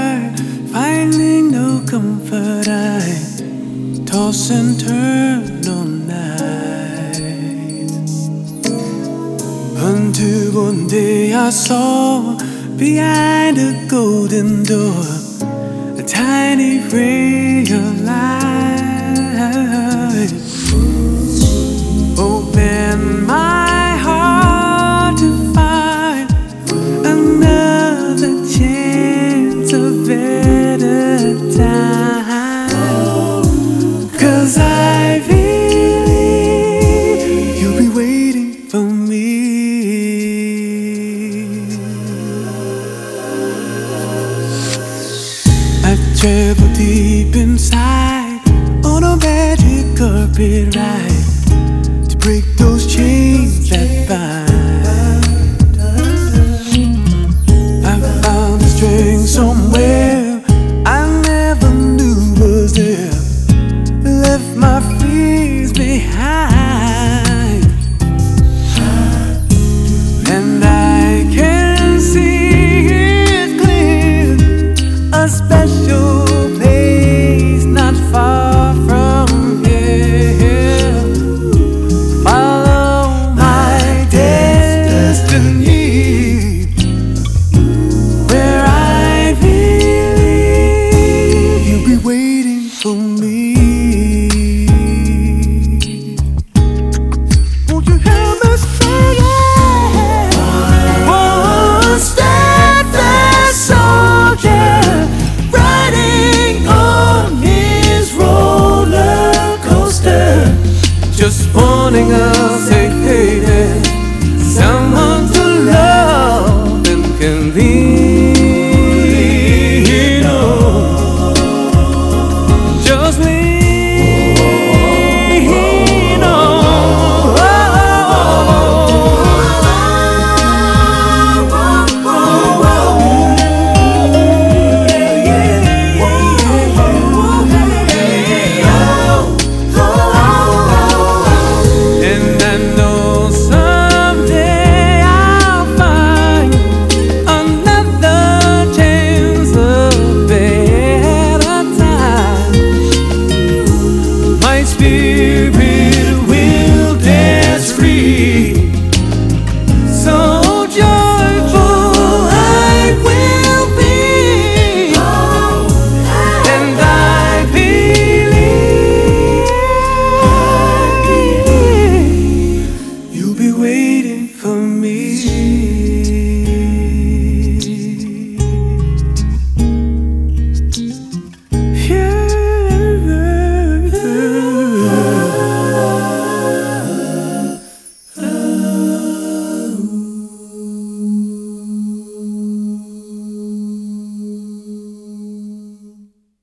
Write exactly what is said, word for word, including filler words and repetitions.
heart, finding no comfort. I toss and turn all night, until one day I saw behind a golden door a tiny ray of light. Open my heart to find another chance, a better time. 'Cause I believe you'll be waiting for me. I've traveled deep inside on a magic carpet ride to break those chains that bind. I found the strength somewhere I never knew was there, left my fears behind, and I can see it clear, a special